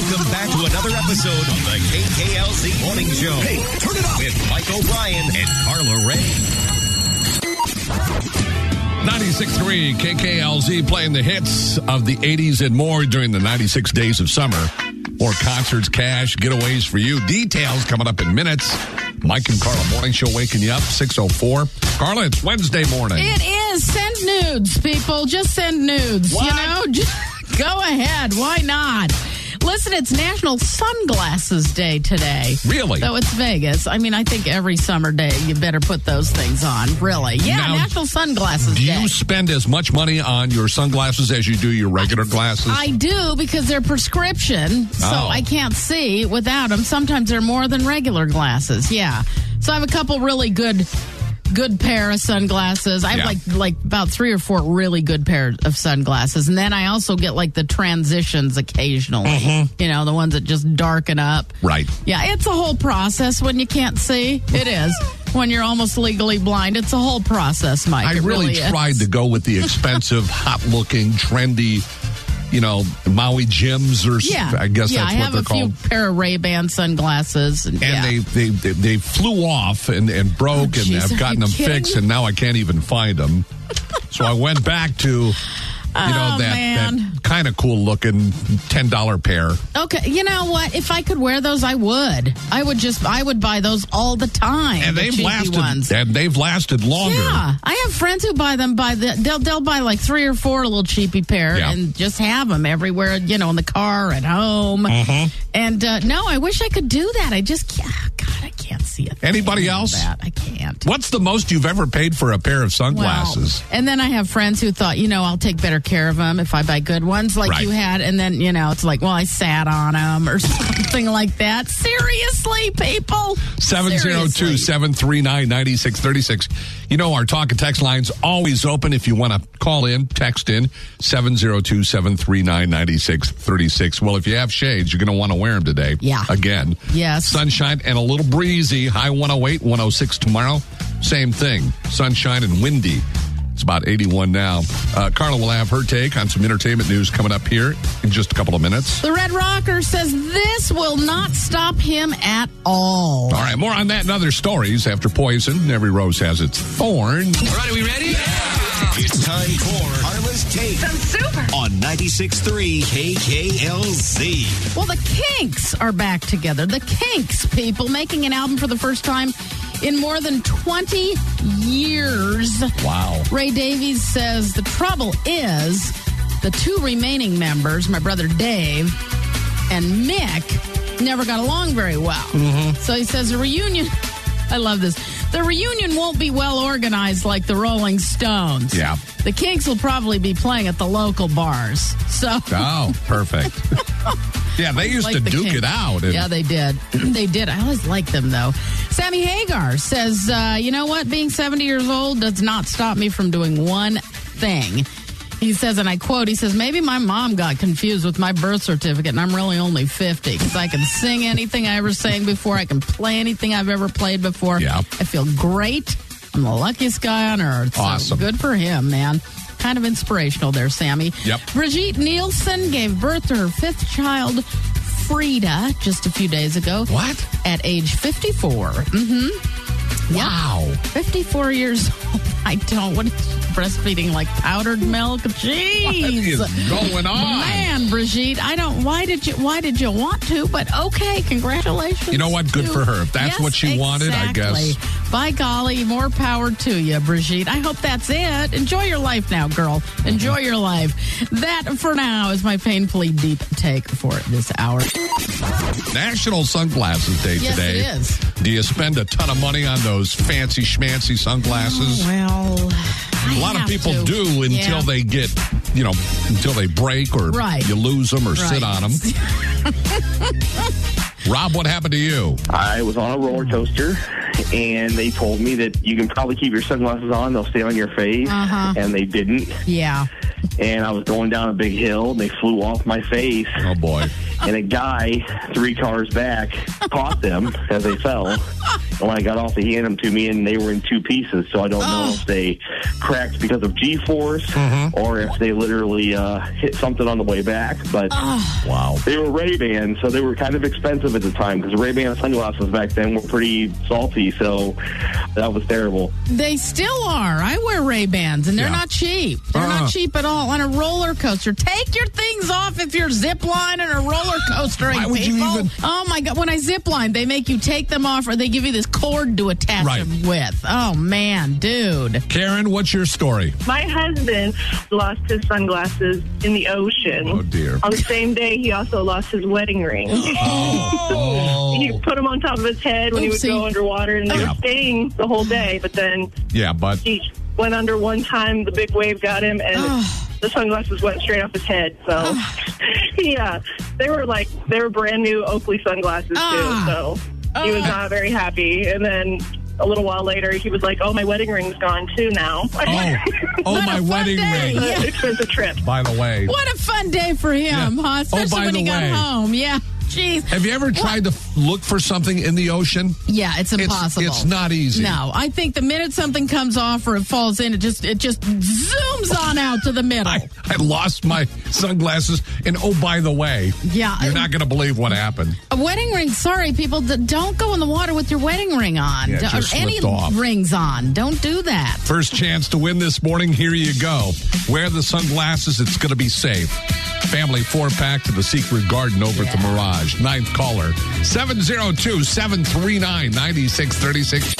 Welcome back to another episode of the KKLZ Morning Show. Hey, turn it up with Mike O'Brien and Carla Ray. 96.3 KKLZ playing the hits of the 80s and more during the 96 days of summer. More concerts, cash, getaways for you. Details coming up in minutes. Mike and Carla Morning Show waking you up, 6:04. Carla, it's Wednesday morning. It is. Send nudes, people. Just send nudes. What? You know, just go ahead. Why not? Listen, it's National Sunglasses Day today. Really? Though it's Vegas. I mean, I think every summer day you better put those things on. Really. Yeah, Now, National Sunglasses Day. Do you spend as much money on your sunglasses as you do your regular glasses? I do, because they're prescription, so I can't see without them. Sometimes they're more than regular glasses. Yeah. So I have a couple really good pair of sunglasses. I have like about 3 or 4 really good pairs of sunglasses. And then I also get like the transitions occasionally. You know, the ones that just darken up. Right. Yeah, it's a whole process when you can't see. It is. When you're almost legally blind. It's a whole process, Mike. I really tried to go with the expensive, hot-looking, trendy, you know, Maui Jims, or I guess that's what they're called. I have a few pair of Ray-Ban sunglasses. And they flew off and broke, and I've gotten them fixed, and now I can't even find them. So I went back to, that kind of cool looking $10 pair. Okay, you know what? If I could wear those, I would. I would buy those all the time. And they've lasted longer. Yeah, I have friends who buy them they'll buy like 3 or 4 little cheapy pair and just have them everywhere. You know, in the car, at home. And no, I wish I could do that. I just can't. God, I can't see it. Anybody else? I can't. What's the most you've ever paid for a pair of sunglasses? Well, and then I have friends who thought, I'll take better care of them if I buy good ones like you had. And then, it's like, well, I sat on them or something like that. Seriously, people? 702-739-9636. You know, our talk and text line's always open. If you want to call in, text in, 702-739-9636. Well, if you have shades, you're going to want to wear them today. Yeah. Again. Yes. Sunshine and a little breezy. High 108, 106 tomorrow. Same thing. Sunshine and windy. It's about 81 now. Carla will have her take on some entertainment news coming up here in just a couple of minutes. The Red Rocker says this will not stop him at all. All right, more on that and other stories after Poison. Every rose has its thorn. All right, are we ready? Yeah. It's time for Carla's Take. Sounds super. On 96.3 KKLZ. Well, the Kinks are back together. The Kinks, people, making an album for the first time in more than 20 years. Wow. Ray Davies says the trouble is the 2 remaining members, my brother Dave and Mick, never got along very well. So he says a reunion, I love this, the reunion won't be well organized like the Rolling Stones. Yeah. The Kinks will probably be playing at the local bars. So. Oh, perfect. Yeah, they used to duke it out. Yeah, they did. They did. I always liked them, though. Sammy Hagar says, you know what? Being 70 years old does not stop me from doing one thing. He says, and I quote, he says, maybe my mom got confused with my birth certificate and I'm really only 50 because I can sing anything I ever sang before. I can play anything I've ever played before. Yeah. I feel great. I'm the luckiest guy on earth. Awesome. So good for him, man. Kind of inspirational there, Sammy. Yep. Brigitte Nielsen gave birth to her 5th child, Frida, just a few days ago. What? At age 54. Wow. 54 years old. What is breastfeeding like powdered milk? Jeez. What is going on? Man, Brigitte, why did you want to? But okay, congratulations. You know what? Good for her. If that's what she wanted, I guess. By golly, more power to you, Brigitte. I hope that's it. Enjoy your life now, girl. Enjoy your life. That, for now, is my painfully deep take for this hour. National Sunglasses Day today. Yes, it is. Do you spend a ton of money on those fancy schmancy sunglasses? Oh, well, a lot of people do until they get, until they break or you lose them or sit on them. Rob, what happened to you? I was on a roller coaster, and they told me that you can probably keep your sunglasses on. They'll stay on your face, and they didn't. Yeah. And I was going down a big hill, and they flew off my face. Oh, boy. and a guy 3 cars back caught them as they fell. And when I got off, he handed them to me, and they were in 2 pieces. So I don't know if they cracked because of G-force or if they literally hit something on the way back. But wow, they were Ray-Bans, so they were kind of expensive at the time because Ray-Ban sunglasses back then were pretty salty. So that was terrible. They still are. I wear Ray-Bans, and they're not cheap. They're not cheap at all. On a roller coaster, take your things off if you're zip-lining or roller coastering. Why would you even? Oh my God! When I zip-line, they make you take them off, or they give you this cord to attach them with. Oh man, dude. Karen, what's your story? My husband lost his sunglasses in the ocean. Oh dear! On the same day, he also lost his wedding ring. He put them on top of his head when he would go underwater, and they were staying the whole day. But then, he went under one time. The big wave got him, and the sunglasses went straight off his head. So, they were brand new Oakley sunglasses too. So he was not very happy. And then a little while later, he was like, "Oh, my wedding ring's gone too now." My wedding ring! Expensive trip. By the way, what a fun day for him, huh? Especially when he got home. Yeah. Jeez. Have you ever tried to look for something in the ocean? Yeah, it's impossible. It's not easy. No, I think the minute something comes off or it falls in, it just zooms on out to the middle. I lost my sunglasses, and by the way, you're not going to believe what happened. A wedding ring. Sorry, people, don't go in the water with your wedding ring on or any off. rings on. Don't do that. First chance to win this morning. Here you go. Wear the sunglasses. It's going to be safe. Family 4-pack to the Secret Garden over at the Mirage. 9th caller, 702-739-9636.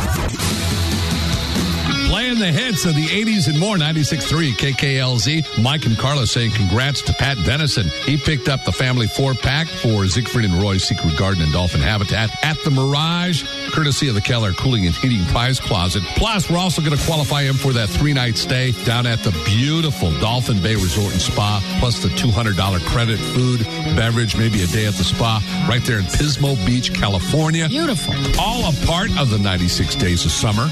Playing the hits of the 80s and more, 96.3 KKLZ. Mike and Carla saying congrats to Pat Dennison. He picked up the family 4-pack for Siegfried and Roy's Secret Garden and Dolphin Habitat at the Mirage, courtesy of the Keller Cooling and Heating Prize Closet. Plus, we're also going to qualify him for that 3-night stay down at the beautiful Dolphin Bay Resort and Spa, plus the $200 credit, food, beverage, maybe a day at the spa, right there in Pismo Beach, California. Beautiful. All a part of the 96 days of summer.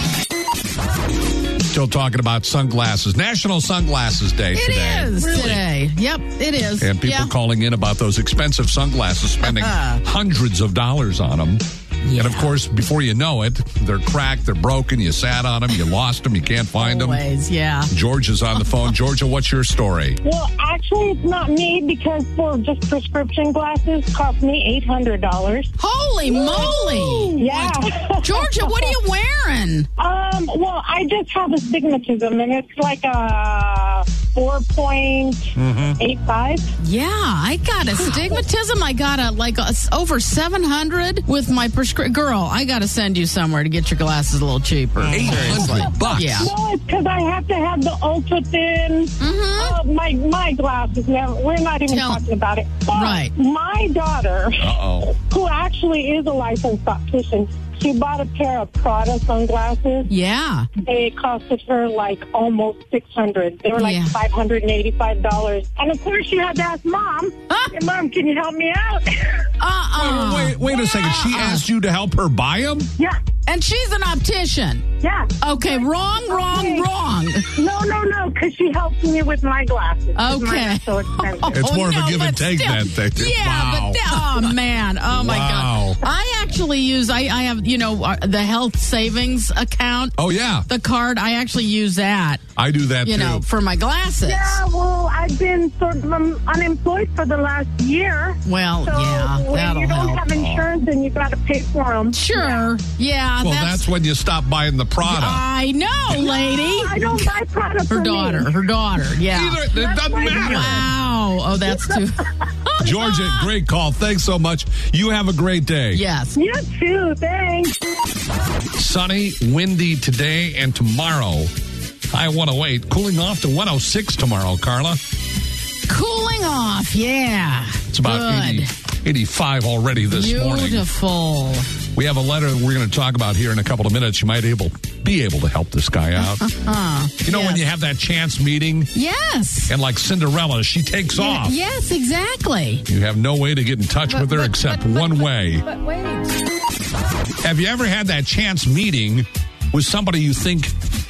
Still talking about sunglasses. National Sunglasses Day today. It is today. Yep, it is. And people calling in about those expensive sunglasses, spending hundreds of dollars on them. Yeah. And, of course, before you know it, they're cracked, they're broken, you sat on them, you lost them, you can't find them. Always, yeah. Georgia's on the phone. Georgia, what's your story? Well, actually, it's not me because for just prescription glasses cost me $800. Holy moly! Yeah. Georgia, what are you wearing? Well, I just have astigmatism, and it's like a 4.85. Yeah, I got astigmatism. I got over 700 with my prescription. Girl, I got to send you somewhere to get your glasses a little cheaper. $800. Yeah. No, it's because I have to have the ultra thin. My glasses. We're not even talking about it. But my daughter, who actually is a licensed optician, she bought a pair of Prada sunglasses. Yeah. They costed her almost $600. They were $585. And of course, she had to ask Mom, hey, Mom, can you help me out? Wait a second. She asked you to help her buy them? Yeah. And she's an optician. Yeah. Okay, wrong. No, because she helps me with my glasses. Okay. Mine are so expensive. It's more of a give and take then. Yeah, wow. oh, man. Oh, my God. I actually use, I have, the health savings account. Oh, yeah. The card, I actually use that. I do that, too. For my glasses. Yeah, well, I've been sort of unemployed for the last year. Well, so that'll when you don't have insurance, then you got to pay for them. Sure. Yeah. Well, that's when you stop buying the Prada. I know, lady. I don't buy Prada for her daughter, yeah. It doesn't matter. Wow. Oh, that's too... Georgia, great call. Thanks so much. You have a great day. Yes. You too. Thanks. Sunny, windy today and tomorrow. High 108. Cooling off to 106 tomorrow, Carla. Cooling off, yeah. It's about 85 already this morning. Beautiful. We have a letter we're going to talk about here in a couple of minutes. You might be able to help this guy out. When you have that chance meeting? Yes. And like Cinderella, she takes off. Yes, exactly. You have no way to get in touch with her except one way. But wait. Have you ever had that chance meeting with somebody you think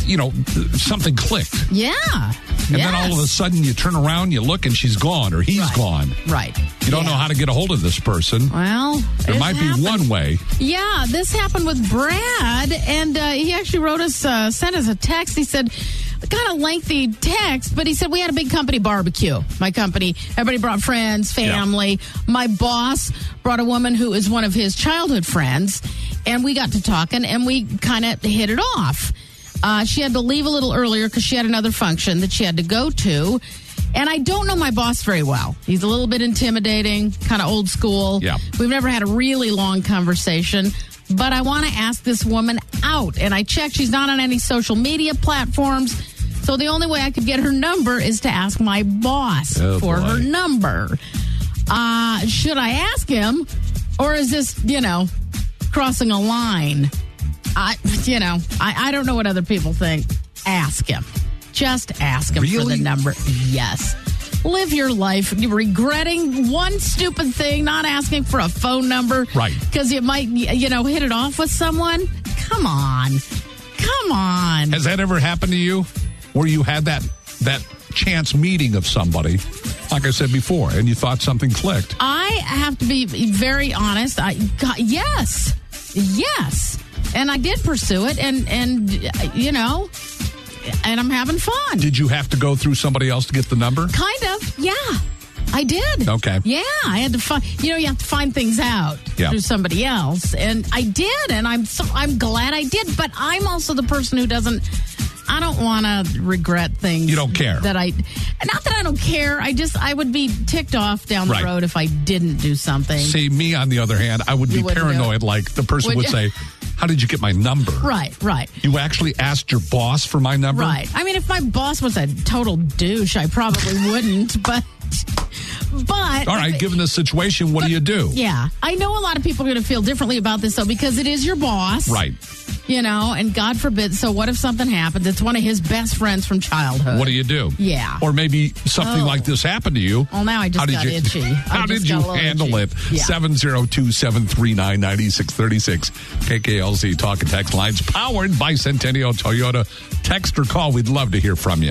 something clicked. Yeah. And then all of a sudden you turn around, you look, and she's gone or he's gone. Right. You don't know how to get a hold of this person. Well, there might be one way. Yeah, this happened with Brad, and he actually sent us a text. He said, kind of lengthy text, but he said we had a big company barbecue. My company, everybody brought friends, family. Yeah. My boss brought a woman who is one of his childhood friends, and we got to talking, and we kind of hit it off. She had to leave a little earlier because she had another function that she had to go to. And I don't know my boss very well. He's a little bit intimidating, kind of old school. Yeah. We've never had a really long conversation. But I want to ask this woman out. And I checked. She's not on any social media platforms. So the only way I could get her number is to ask my boss for her number. Should I ask him? Or is this, crossing a line? I don't know what other people think. Ask him. Just ask him for the number. Yes. Live your life regretting one stupid thing, not asking for a phone number. Right. Because you might, hit it off with someone. Come on. Has that ever happened to you? Where you had that chance meeting of somebody, like I said before, and you thought something clicked? I have to be very honest. Yes. And I did pursue it, and I'm having fun. Did you have to go through somebody else to get the number? Kind of, yeah. I did. Okay. Yeah, I had to find. You have to find things out through somebody else, and I did, and I'm glad I did. But I'm also the person who doesn't. I don't want to regret things. You don't care. Not that I don't care. I would be ticked off down the road if I didn't do something. See, me on the other hand, I would be paranoid. Like the person would say, "How did you get my number?" Right. You actually asked your boss for my number? Right. I mean, if my boss was a total douche, I probably wouldn't, but all right, given the situation, what do you do? Yeah. I know a lot of people are going to feel differently about this, though, because it is your boss. Right. And God forbid, so what if something happens? It's one of his best friends from childhood. What do you do? Yeah. Or maybe something like this happened to you. Well, now I just got itchy. How did you handle it? 702-739-9636. KKLZ Talk and Text lines powered by Centennial Toyota. Text or call. We'd love to hear from you.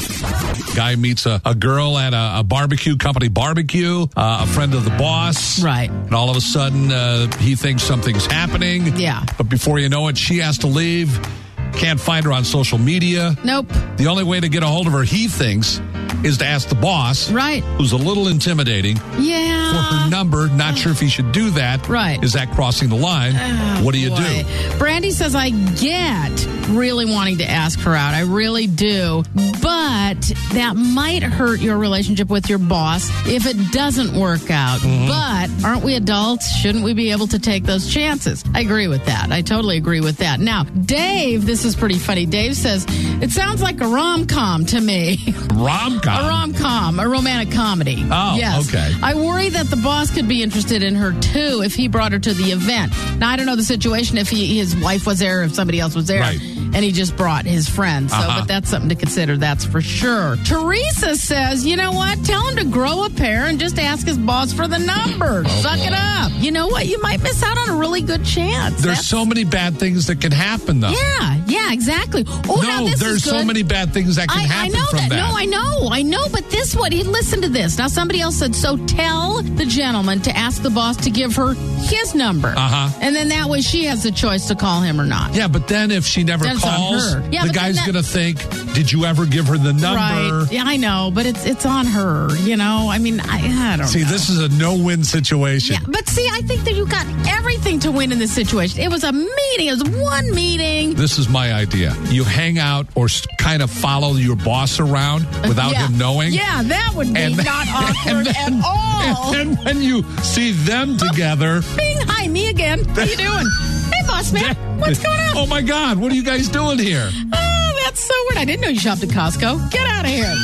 Guy meets a girl at a barbecue, company barbecue, a friend of the boss. Right. And all of a sudden, he thinks something's happening. Yeah. But before you know it, she has to leave. Can't find her on social media. Nope. The only way to get a hold of her, he thinks, is to ask the boss. Right. Who's a little intimidating. Yeah. For her number. Not sure if he should do that. Right. Is that crossing the line? What do you do? Brandy says, I get really wanting to ask her out. I really do. But that might hurt your relationship with your boss if it doesn't work out. Mm-hmm. But aren't we adults? Shouldn't we be able to take those chances? I agree with that. I totally agree with that. Now, Dave, this is pretty funny. Dave says, it sounds like a rom-com to me. Rom-com? A rom-com, a romantic comedy. Oh, yes. Okay. I worry that the boss could be interested in her, too, if he brought her to the event. Now, I don't know the situation, if his wife was there, if somebody else was there, and he just brought his friend. So, but that's something to consider, that's for sure. Teresa says, you know what? Tell him to grow a pair and just ask his boss for the number. Suck it up. You know what? You might miss out on a really good chance. There's so many bad things that can happen, though. Yeah, exactly. Oh, no, now this there's is good. so many bad things that can happen from that. No, I know, but this one, listen to this. Now, somebody else said, so tell the gentleman to ask the boss to give her his number. And then that way she has the choice to call him or not. Yeah, but then if she never calls, the guy's going to think, did you ever give her the number? Right. Yeah, I know, but it's on her, I mean, I don't know. See, this is a no-win situation. Yeah, but see, I think that you got everything to win in this situation. It was a meeting. It was one meeting. This is my idea. You hang out or kind of follow your boss around without him knowing. Yeah, that would be not awkward at all. And when you see them together. Bing, hi, me again. What are you doing? Hey, boss man. What's going on? Oh, my God. What are you guys doing here? Oh, that's so weird. I didn't know you shopped at Costco. Get out of here.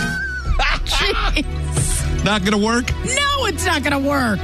Jeez. Not going to work? No, it's not going to work.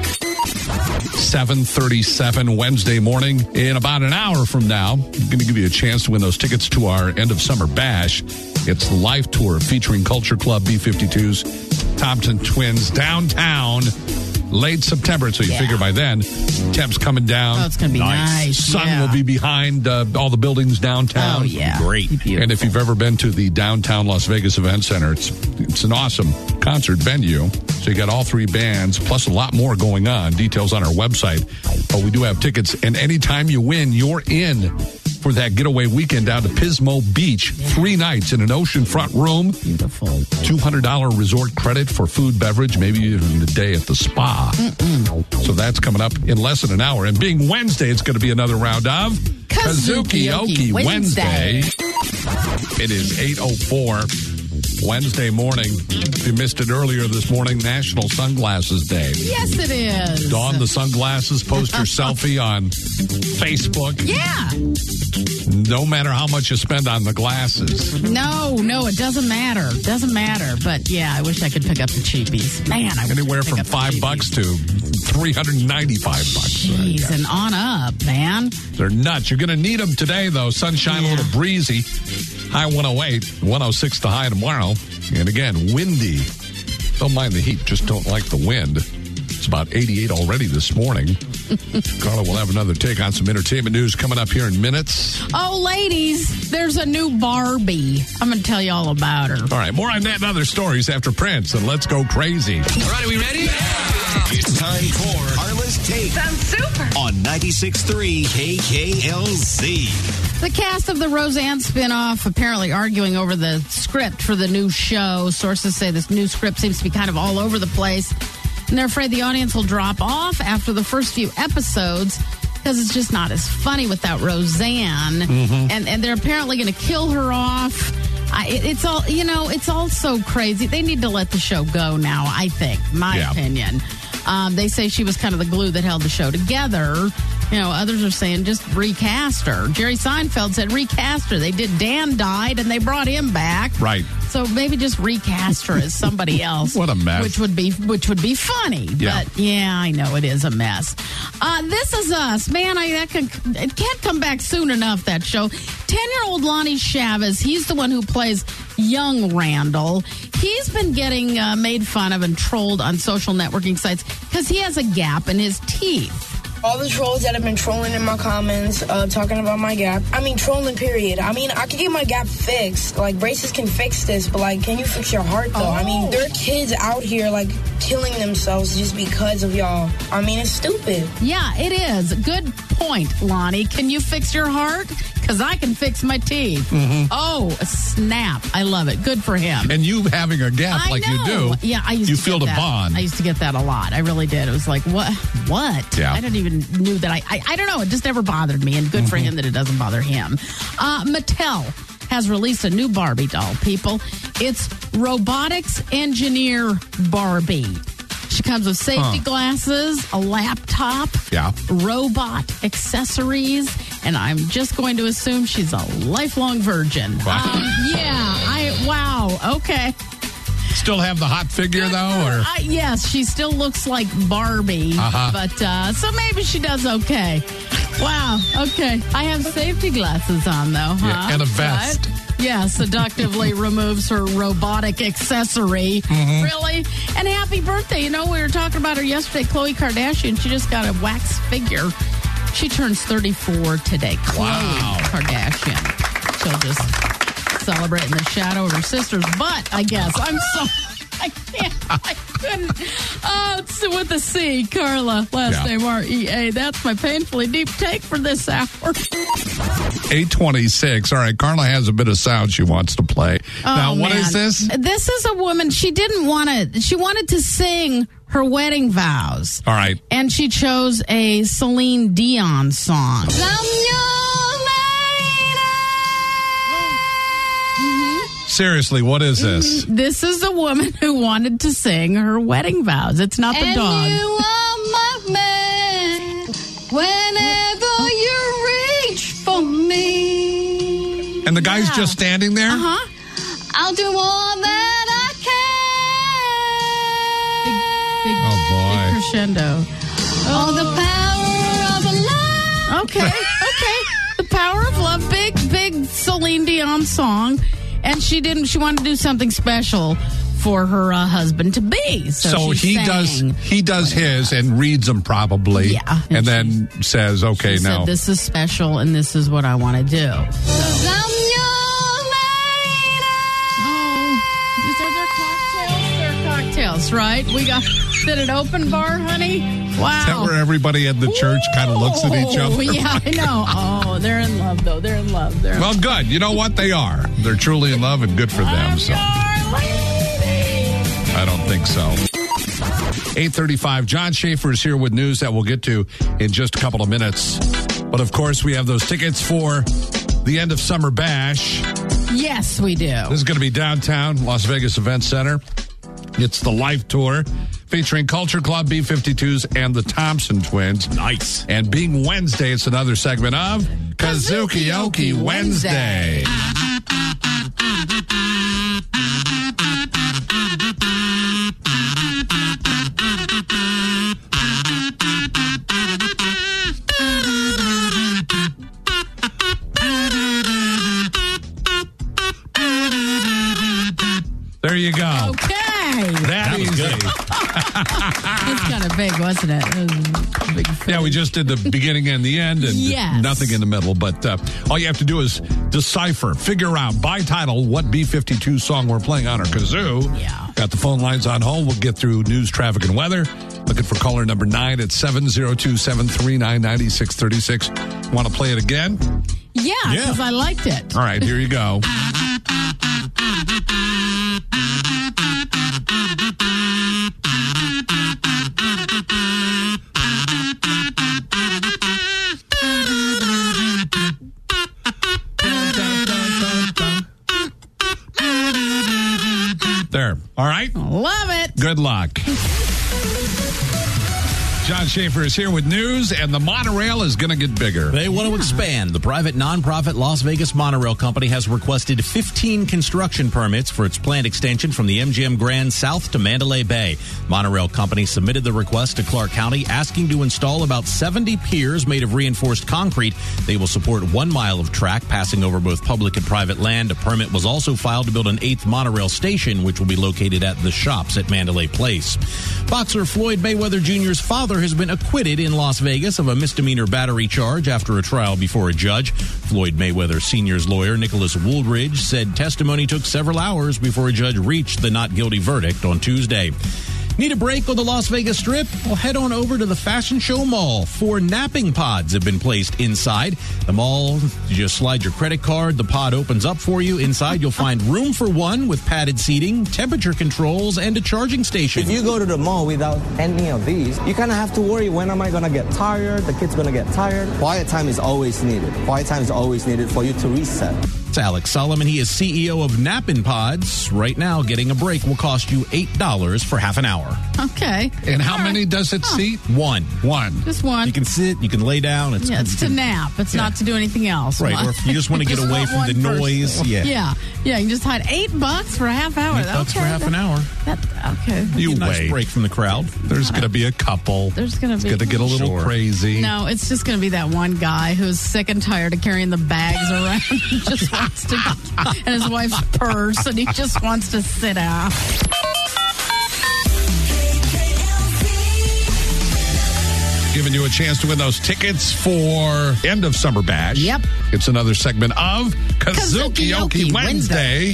7:37 Wednesday morning. In about an hour from now, I'm going to give you a chance to win those tickets to our end of summer bash. It's the live tour featuring Culture Club, B-52s, Thompson Twins, downtown. late September, so you figure by then, temps coming down. Oh, it's going to be nice. Sun will be behind all the buildings downtown. Oh, yeah. Great. And if you've ever been to the downtown Las Vegas Event Center, it's an awesome concert venue. So you got all three bands, plus a lot more going on. Details on our website. But we do have tickets, and anytime you win, you're in for that getaway weekend down to Pismo Beach. 3 nights in an oceanfront room. Beautiful. $200 resort credit for food, beverage, maybe even the day at the spa. So that's coming up in less than an hour. And being Wednesday, it's going to be another round of Kazuki-Oki Wednesday. It is 8:04 Wednesday morning. If you missed it earlier this morning, National Sunglasses Day. Yes, it is. Don the sunglasses, post your selfie on Facebook. Yeah. No matter how much you spend on the glasses. No, it doesn't matter. Doesn't matter. But yeah, I wish I could pick up the cheapies. Man, I wish anywhere I could from $5 to $395. Jeez, and on up, man. They're nuts. You're going to need them today, though. Sunshine, a little breezy. High 108, 106 the high tomorrow. And again, windy. Don't mind the heat, just don't like the wind. It's about 88 already this morning. Carla will have another take on some entertainment news coming up here in minutes. Oh, ladies, there's a new Barbie. I'm going to tell you all about her. All right, more on that and other stories after Prince, and let's go crazy. All right, are we ready? Yeah. It's time for Carla's Take. Sounds super. On 96.3 KKLZ. The cast of the Roseanne spinoff apparently arguing over the script for the new show. Sources say this new script seems to be kind of all over the place. And they're afraid the audience will drop off after the first few episodes because it's just not as funny without Roseanne. And they're apparently going to kill her off. It's all, it's all so crazy. They need to let the show go now, I think, my opinion. They say she was kind of the glue that held the show together. Others are saying just recast her. Jerry Seinfeld said recast her. They did. Dan died, and they brought him back. Right. So maybe just recast her as somebody else. What a mess. Which would be funny. Yeah. But yeah, I know it is a mess. This Is Us, man. It can't come back soon enough. That show. 10-year-old Lonnie Chavez. He's the one who plays young Randall. He's been getting made fun of and trolled on social networking sites because he has a gap in his teeth. All the trolls that have been trolling in my comments, talking about my gap. I mean, trolling, period. I mean, I could get my gap fixed. Like, braces can fix this, but, like, can you fix your heart, though? I mean, there are kids out here, like, killing themselves just because of y'all. I mean, it's stupid. Yeah, it is. Good point, Lonnie. Can you fix your heart? Because I can fix my teeth. Oh, snap. I love it. Good for him. And you having a gap like you do, yeah, I used you to feel the get that. bond. I used to get that a lot. I really did. It was like, what? Yeah. I didn't even knew that. I don't know. It just never bothered me, and good for him that it doesn't bother him. Mattel has released a new Barbie doll, people. It's robotics engineer Barbie. She comes with safety glasses, a laptop, robot accessories, and I'm just going to assume she's a lifelong virgin. Wow. Okay. Still have the hot figure, though? Or yes, she still looks like Barbie, but so maybe she does okay. Wow, okay. I have safety glasses on, though, huh? Yeah, and a vest. Right? Yeah, seductively removes her robotic accessory. Really? And happy birthday. We were talking about her yesterday, Khloe Kardashian. She just got a wax figure. She turns 34 today. Khloe Kardashian. She'll just celebrate in the shadow of her sister's butt, I guess. I'm so... I couldn't. Oh, it's with a C, Carla. Last name R-E-A. That's my painfully deep take for this hour. 8:26. All right, Carla has a bit of sound she wants to play. Now, what is this? This is a woman. She didn't want to. She wanted to sing her wedding vows. All right. And she chose a Celine Dion song. Seriously, what is this? This is a woman who wanted to sing her wedding vows. It's not the dog. And you are my man whenever you reach for me. And the guy's just standing there? I'll do all that Big I can. crescendo. Oh, the power of love. Okay. The power of love. Big Celine Dion song. And she wanted to do something special for her husband to be. So he does his and reads them probably. Yeah. And then says, okay, she now. Said, this is special and this is what I want to do. So. Right? We got at an open bar, honey. Wow. Is that where everybody at the church kind of looks at each other? Yeah, I know. Oh, they're in love, though. They're in love. Well, good. You know what? They are. They're truly in love and good for them. So I don't think so. 8:35. John Schaefer is here with news that we'll get to in just a couple of minutes. But, of course, we have those tickets for the end of Summer Bash. Yes, we do. This is going to be downtown Las Vegas Event Center. It's the Life Tour featuring Culture Club, B-52s, and the Thompson Twins. Nice. And being Wednesday, it's another segment of Kazookie Wednesday. There you go. Okay. That easy. It's kind of big, wasn't it? It was a big yeah, we just did the beginning and the end and nothing in the middle. But all you have to do is decipher, figure out by title what B-52 song we're playing on our kazoo. Yeah. Got the phone lines on hold. We'll get through news, traffic, and weather. Looking for caller number 9 at 702-739-9636. Want to play it again? Yeah, because I liked it. All right, here you go. There. All right? Love it. Good luck. John Schaefer is here with news, and the monorail is going to get bigger. They want to expand. The private nonprofit Las Vegas Monorail Company has requested 15 construction permits for its planned extension from the MGM Grand south to Mandalay Bay. Monorail Company submitted the request to Clark County, asking to install about 70 piers made of reinforced concrete. They will support 1 mile of track passing over both public and private land. A permit was also filed to build an 8th monorail station, which will be located at the Shops at Mandalay Place. Boxer Floyd Mayweather Jr.'s father has been acquitted in Las Vegas of a misdemeanor battery charge after a trial before a judge. Floyd Mayweather Sr.'s lawyer, Nicholas Woolridge, said testimony took several hours before a judge reached the not guilty verdict on Tuesday. Need a break on the Las Vegas Strip? Well, head on over to the Fashion Show Mall. 4 napping pods have been placed inside. The mall, you just slide your credit card. The pod opens up for you. Inside, you'll find room for one with padded seating, temperature controls, and a charging station. If you go to the mall without any of these, you kind of have to worry, when am I going to get tired? The kid's going to get tired. Quiet time is always needed. Quiet time is always needed for you to reset. It's Alex Solomon. He is CEO of Nappin' Pods. Right now, getting a break will cost you $8 for half an hour. Okay. And how many does it seat? One. Just one. You can sit, you can lay down. It's to nap. It's not to do anything else. Right. Or if you just want to get away from the noise. Yeah. You can just hide $8 for a half hour. $8 for half an hour. Okay. You nice wait. Break from the crowd. There's going to be a couple. The's going to be. It's going to get a little crazy. No, it's just going to be that one guy who's sick and tired of carrying the bags around. He just wants to, and his wife's purse, and he just wants to sit down. Giving you a chance to win those tickets for end of Summer Bash. Yep. It's another segment of Kazookie Wednesday.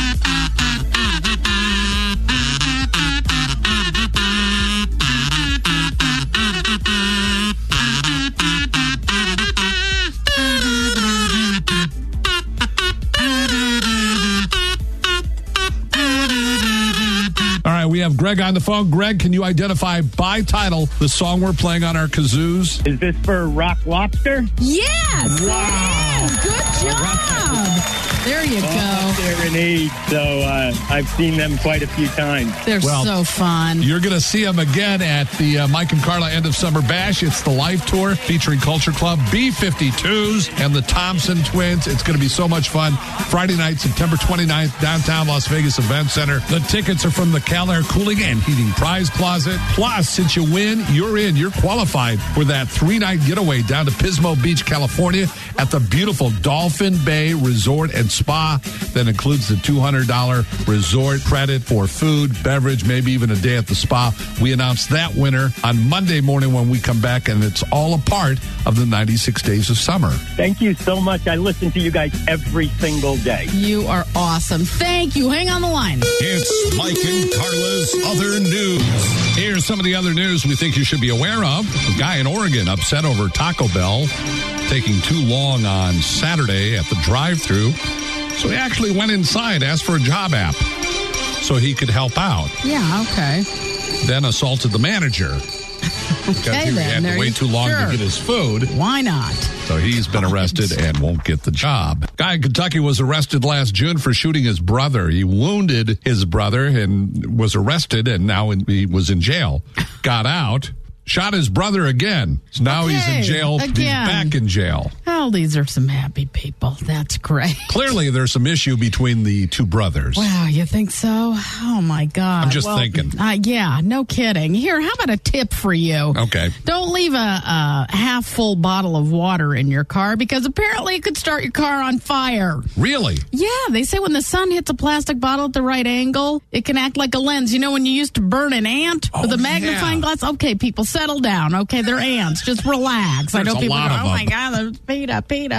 We have Greg on the phone. Greg, can you identify by title the song we're playing on our kazoos? Is this for Rock Lobster? Yes! Wow. Good job! There you go. They're in age, so I've seen them quite a few times. They're so fun. You're going to see them again at the Mike and Carla End of Summer Bash. It's the Life Tour featuring Culture Club, B-52s, and the Thompson Twins. It's going to be so much fun. Friday night, September 29th, downtown Las Vegas Event Center. The tickets are from the Cal Air Cooling and Heating Prize Closet. Plus, since you win, you're in. You're qualified for that 3-night getaway down to Pismo Beach, California at the beautiful Dolphin Bay Resort and spa that includes the $200 resort credit for food, beverage, maybe even a day at the spa. We announced that winner on Monday morning when we come back, and it's all a part of the 96 Days of Summer. Thank you so much. I listen to you guys every single day. You are awesome. Thank you. Hang on the line. It's Mike and Carla's Other News. Here's some of the other news we think you should be aware of. A guy in Oregon upset over Taco Bell taking too long on Saturday at the drive-thru. So he actually went inside, asked for a job app so he could help out. Yeah, okay. Then assaulted the manager. Okay, he had to wait too long to get his food. Why not? So he's been arrested and won't get the job. Guy in Kentucky was arrested last June for shooting his brother. He wounded his brother and was arrested, and now he was in jail. Got out. Shot his brother again. So now he's in jail. Again. He's back in jail. Oh, these are some happy people. That's great. Clearly, there's some issue between the two brothers. Wow, you think so? Oh, my God. I'm just thinking. Yeah, no kidding. Here, how about a tip for you? Okay. Don't leave a half-full bottle of water in your car because apparently it could start your car on fire. Really? Yeah, they say when the sun hits a plastic bottle at the right angle, it can act like a lens. You know when you used to burn an ant with a magnifying glass? Okay, people, settle down. Okay, they're ants. Just relax. There's I know people go, oh, my them. God, there's PETA.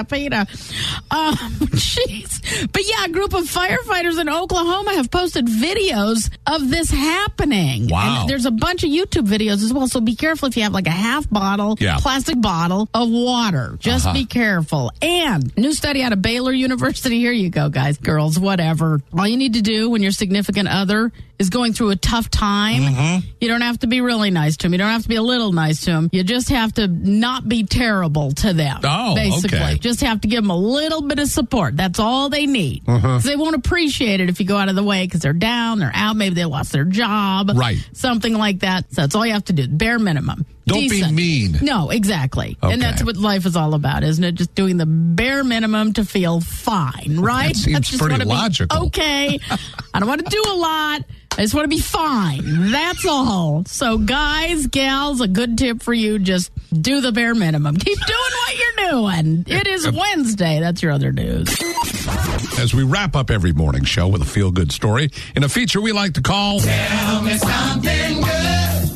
Jeez. But yeah, a group of firefighters in Oklahoma have posted videos of this happening. Wow. And there's a bunch of YouTube videos as well, so be careful if you have like a half bottle, plastic bottle of water. Just be careful. And new study out of Baylor University. Here you go, guys, girls, whatever. All you need to do when your significant other is going through a tough time, you don't have to be really nice to them. You don't have to be a little nice to them. You just have to not be terrible to them. Oh, basically. okay. Just have to give them a little bit of support. That's all they need. 'Cause they won't appreciate it if you go out of the way because they're down, they're out, maybe they lost their job. Right. Something like that. So that's all you have to do. Bare minimum. Don't Decent. be mean. No, exactly. Okay. And that's what life is all about, isn't it? Just doing the bare minimum to feel fine, right? That seems pretty logical. Okay. I don't want to do a lot. I just want to be fine. That's all. So, guys, gals, a good tip for you, just do the bare minimum. Keep doing what you're doing. It is Wednesday. That's your other news. As we wrap up every morning show with a feel-good story in a feature we like to call Tell Me Something Good.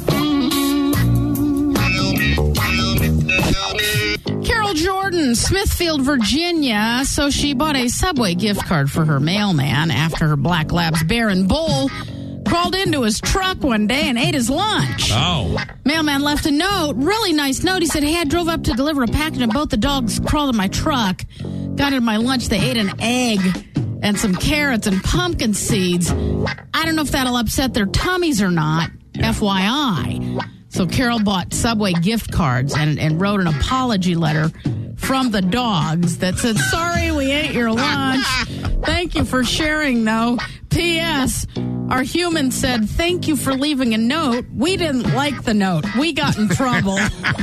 Carol Jordan, Smithfield, Virginia. So she bought a Subway gift card for her mailman after her Black Lab's Baron Bull crawled into his truck one day and ate his lunch. Oh. Mailman left a note, really nice note. He said, hey, I drove up to deliver a package and both the dogs crawled in my truck. Got into my lunch. They ate an egg and some carrots and pumpkin seeds. I don't know if that'll upset their tummies or not, FYI. So Carol bought Subway gift cards and wrote an apology letter from the dogs that said, sorry, we ate your lunch. Thank you for sharing, though. P.S. Our human said, thank you for leaving a note. We didn't like the note. We got in trouble.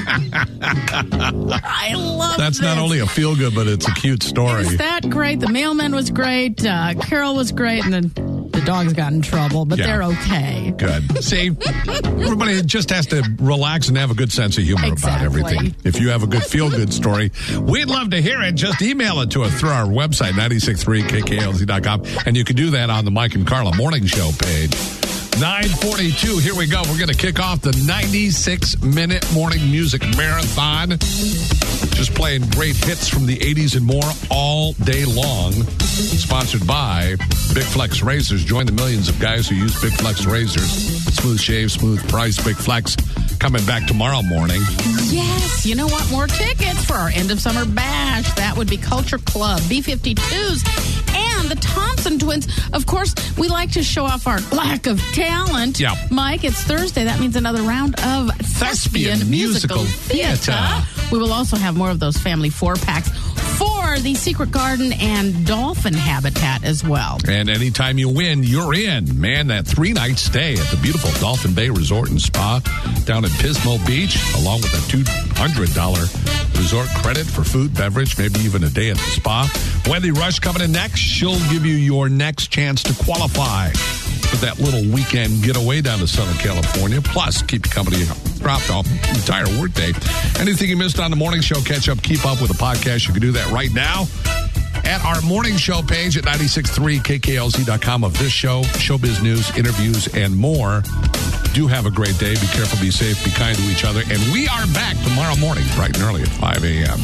I love That's this. not only a feel-good, but it's a cute story. Is that great? The mailman was great. Carol was great. And then the dogs got in trouble, but they're okay. Good. See, everybody just has to relax and have a good sense of humor about everything. If you have a good feel-good story, we'd love to hear it. Just email it to us through our website, 963kklz.com, and you can do that on the Mike and Carla Morning Show page. 9:42, here we go. We're going to kick off the 96-minute morning music marathon. Just playing great hits from the 80s and more all day long. Sponsored by Big Flex Razors. Join the millions of guys who use Big Flex Razors. Smooth shave, smooth price. Big Flex coming back tomorrow morning. Yes. You know what? More tickets for our end of summer bash. That would be Culture Club, B-52s, and the Thompson Twins. Of course, we like to show off our lack of talent. Yeah. Mike, it's Thursday. That means another round of Thespian Musical Theater. We will also have more of those family 4-packs for the Secret Garden and Dolphin Habitat as well. And anytime you win, you're in. Man, that 3-night stay at the beautiful Dolphin Bay Resort and Spa down at Pismo Beach, along with a $200 resort credit for food, beverage, maybe even a day at the spa. Wendy Rush coming in next. She'll give you your next chance to qualify for that little weekend getaway down to Southern California. Plus, keep your company dropped off the entire workday. Anything you missed on the morning show, catch up, keep up with the podcast. You can do that right now at our morning show page at 963kklz.com of this show, showbiz news, interviews, and more. Do have a great day. Be careful, be safe, be kind to each other. And we are back tomorrow morning, bright and early at 5 a.m.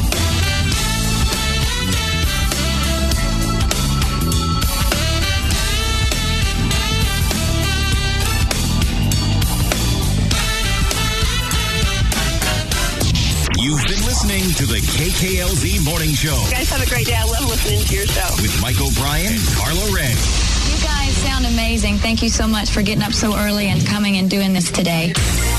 You've been listening to the KKLZ Morning Show. You guys have a great day. I love listening to your show. With Mike O'Brien and Carla Ray. You guys sound amazing. Thank you so much for getting up so early and coming and doing this today.